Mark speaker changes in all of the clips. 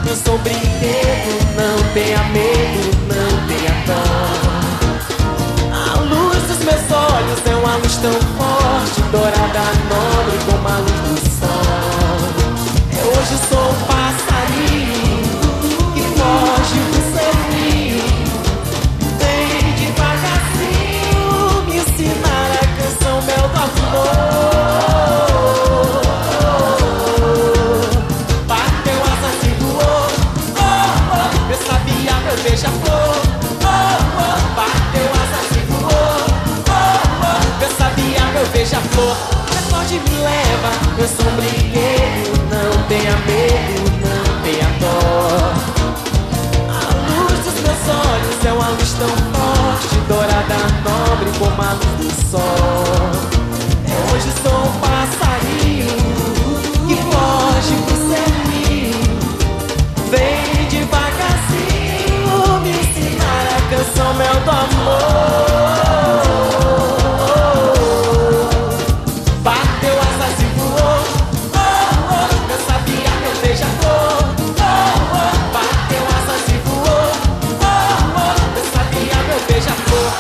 Speaker 1: Eu sou um brinquedo, não tenha medo, não tenha dó. A luz dos meus olhos é uma luz tão forte, dourada, nobre como a luz do sol. Eu hoje sou um passarinho que foge do seu ninho. Vem devagarzinho me ensinar a canção Mel do Amor. Bateu asas e voou, oh, oh, meu sabiá, meu beija-flor. Oh, oh, bateu asas e voou, oh, oh, meu sabiá, meu beija-flor. Acorde me leva, eu sou um brinquedo, não tenha medo, não tenha dó. A luz dos meus olhos é uma luz tão forte, dourada, nobre como a luz do sol. Eu hoje sou um passarinho que foge pro seu ninho. Vem devagarzinho me ensinar a canção Mel do Amor. Bateu asas e voou, oh, oh, meu sabiá, meu beija-flor. Oh, oh, bateu asas e voou, oh, oh, meu sabiá, meu beija-flor.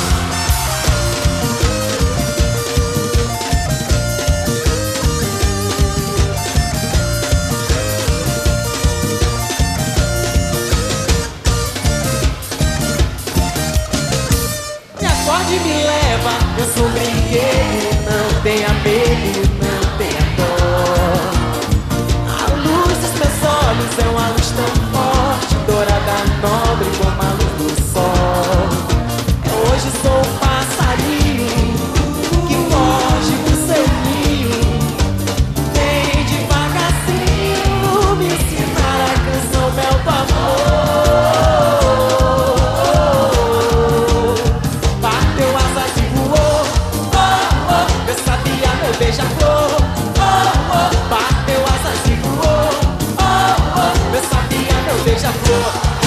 Speaker 1: Me acorde e me leva, eu sou um brinquedo, não tenha medo, não tenha dó. A luz dos meus olhos é uma luz tão forte, dourada, nobre como a luz do sol. Eu hoje sou um passarinho que foge do seu ninho. Vem devagarzinho me ensinar a canção Mel do Amor. Bateu asas e voou, oh, oh, meu sabiá, meu beija-flor. Oh, oh, bateu asas e voou, oh, oh, meu sabiá, meu beija-flor.